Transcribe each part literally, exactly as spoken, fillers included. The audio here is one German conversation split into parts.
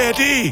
R D.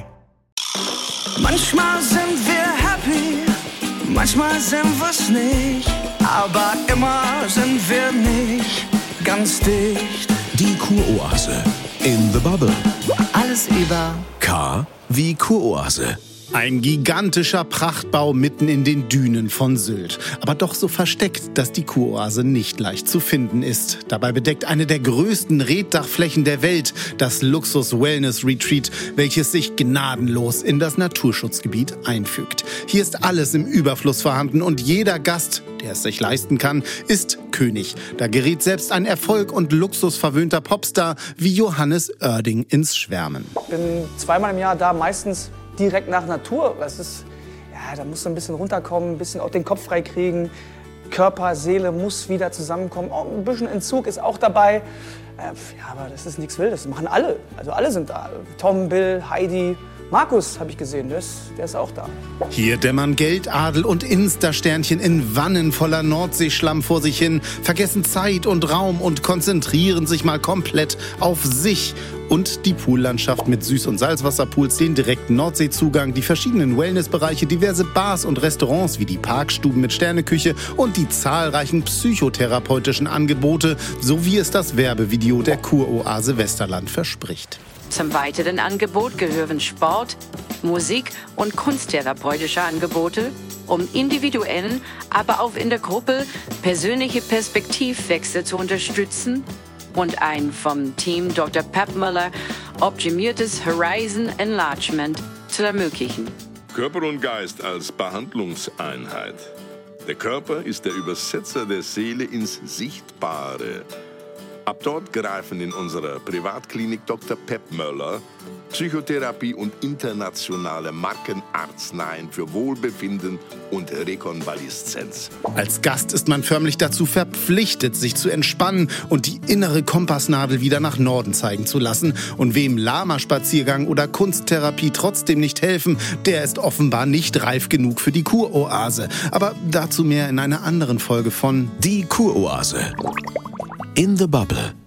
Manchmal sind wir happy, manchmal sind wir's nicht, aber immer sind wir nicht ganz dicht. Die Kuroase. In the Bubble. Alles über K wie Kuroase. Ein gigantischer Prachtbau mitten in den Dünen von Sylt. Aber doch so versteckt, dass die Kuroase nicht leicht zu finden ist. Dabei bedeckt eine der größten Reetdachflächen der Welt das Luxus-Wellness-Retreat, welches sich gnadenlos in das Naturschutzgebiet einfügt. Hier ist alles im Überfluss vorhanden und jeder Gast, der es sich leisten kann, ist König. Da gerät selbst ein Erfolg- und luxusverwöhnter Popstar wie Johannes Oerding ins Schwärmen. Ich bin zweimal im Jahr da, meistens direkt nach Natur. Das ist, ja, da musst du ein bisschen runterkommen, ein bisschen auch den Kopf frei kriegen. Körper, Seele muss wieder zusammenkommen. Auch ein bisschen Entzug ist auch dabei. Äh, ja, aber das ist nichts Wildes. Das machen alle. Also alle sind da. Tom, Bill, Heidi, Markus habe ich gesehen. Der ist, der ist auch da. Hier dämmern Geldadel und Insta-Sternchen in Wannen voller Nordseeschlamm vor sich hin, vergessen Zeit und Raum und konzentrieren sich mal komplett auf sich. Und die Poollandschaft mit Süß- und Salzwasserpools, den direkten Nordseezugang, die verschiedenen Wellnessbereiche, diverse Bars und Restaurants wie die Parkstuben mit Sterneküche und die zahlreichen psychotherapeutischen Angebote, so wie es das Werbevideo der Kuroase Westerland verspricht. Zum weiteren Angebot gehören Sport, Musik und kunsttherapeutische Angebote, um individuellen, aber auch in der Gruppe persönliche Perspektivwechsel zu unterstützen und ein vom Team Doktor Pep Müller optimiertes Horizon Enlargement zu ermöglichen. Körper und Geist als Behandlungseinheit. Der Körper ist der Übersetzer der Seele ins Sichtbare. Ab dort greifen in unserer Privatklinik Doktor Pep Müller Psychotherapie und internationale Markenarzneien für Wohlbefinden und Rekonvaleszenz. Als Gast ist man förmlich dazu verpflichtet, sich zu entspannen und die innere Kompassnadel wieder nach Norden zeigen zu lassen. Und wem Lama-Spaziergang oder Kunsttherapie trotzdem nicht helfen, der ist offenbar nicht reif genug für die Kuroase. Aber dazu mehr in einer anderen Folge von Die Kuroase. In the Bubble.